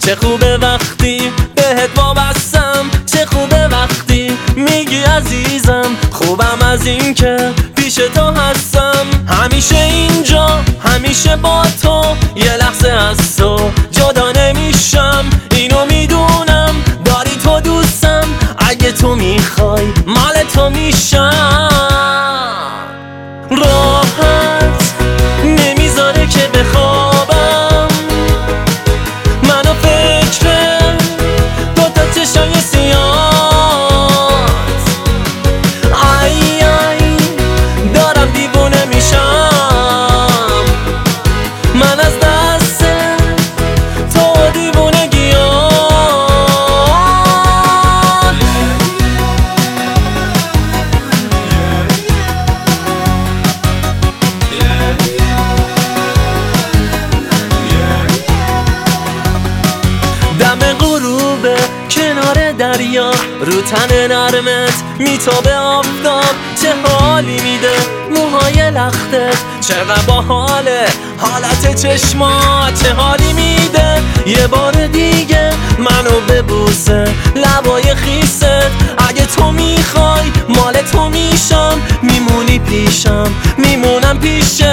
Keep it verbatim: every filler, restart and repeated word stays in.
چه خوبه وقتی بهت وابستم، چه خوبه وقتی میگی عزیزم. خوبم از این که پیش تو هستم، همیشه اینجا، همیشه با تو. یه لحظه از تو جدا نمیشم، اینو میدونم داری تو دوستم. اگه تو میخوای مال تو میشم. راحت نمیذاره که بخوابم، منو فکر دو تا چشای سیاه. ای ای دارم دیوونه میشم، من از دست تو دیوونگیام. دم غروبه کنار دریا، رو تن نرمت میتابه آفتاب. چه حالی میده موهای لختت، چقدر باحاله حالت چشمات. چه حالی میده یه بار دیگه منو ببوسه لبای خیست. اگه تو میخوای مال تو میشم، میمونی پیشم میمونم پیشت.